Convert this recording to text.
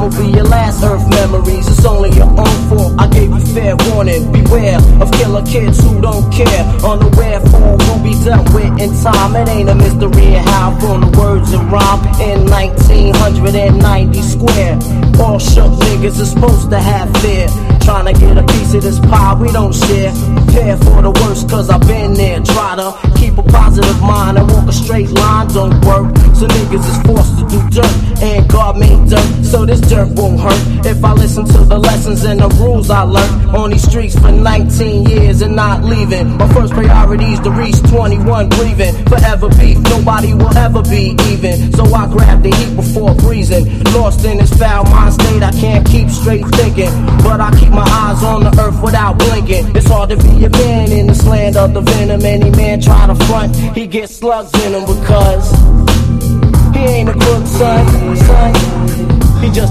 will be your last earth memories. It's only your own fault. I gave you fair warning. Beware of killer kids who don't care. Unaware for will be dealt with in time. It ain't a mystery how from the words that rhyme in 1990 square. All shook niggas is supposed to have fear. Trying to get a piece of this pie we don't share. Prepare for the worst cause I've been there. Try to keep a positive mind and walk a straight line don't work. So niggas is forced to do dirt, and God made dirt, so this dirt won't hurt. If I listen to the lessons and the rules I learned on these streets for 19 years and not leaving. My first priority is to reach 21 breathing. Forever beef, nobody will ever be even. So I grab the heat before breezing. Lost in this foul mind state, I can't keep straight thinking. But I keep my eyes on the earth without blinking. It's hard to be a man in this land of the venom. Any man try to front, he gets slugs in him because he ain't a crook, son. He just